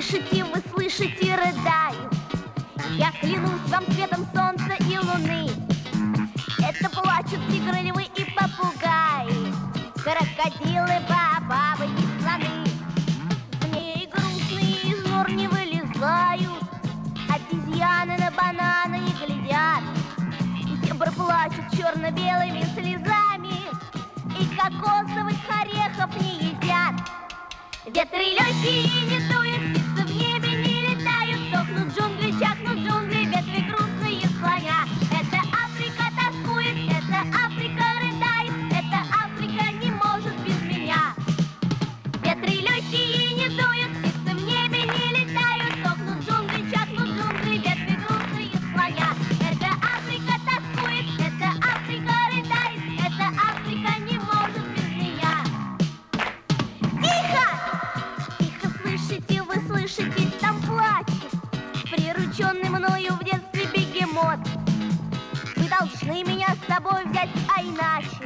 слышите, вы слышите, рыдаю. Я клянусь вам светом солнца и луны. Это плачут тигры, львы и попугаи, крокодилы, бабы и слоны. Змеи грустные из нор не вылезают, обезьяны на бананы не глядят, и зебры плачут черно-белыми слезами, и кокосовых орехов не едят. Ветры легкие не дуют, птицы в небе не летают, сохнут джунгли, чахнут джунгли, ветви грустные слоня. Это Африка тоскует, это Африка рыдает, это Африка не может без меня. Ветры легкие не дуют, птицы в небе не летают, сохнут джунгли, чахнут джунгли, ветви грустные слоня. Это Африка тоскует, это Африка рыдает, это Африка не может без меня. Тихо! Слышите, вы слышите, там плачет прирученный мною в детстве бегемот. Вы должны меня с собой взять, а иначе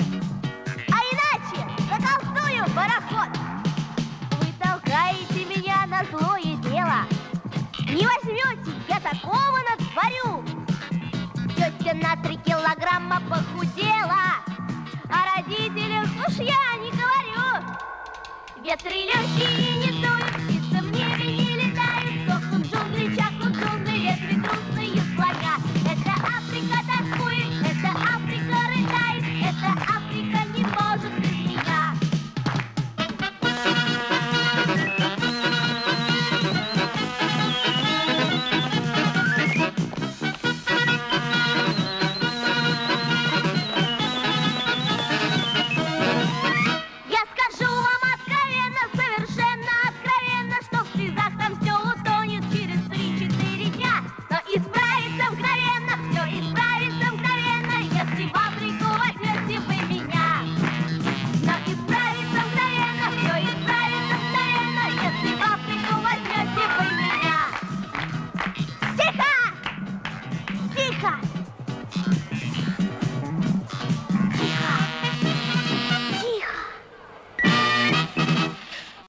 заколдую пароход. Вы толкаете меня на злое дело, не возьмете, я такого натворю. Тетя на 3 килограмма похудела, о родителях уж я не говорю. Ветры легкие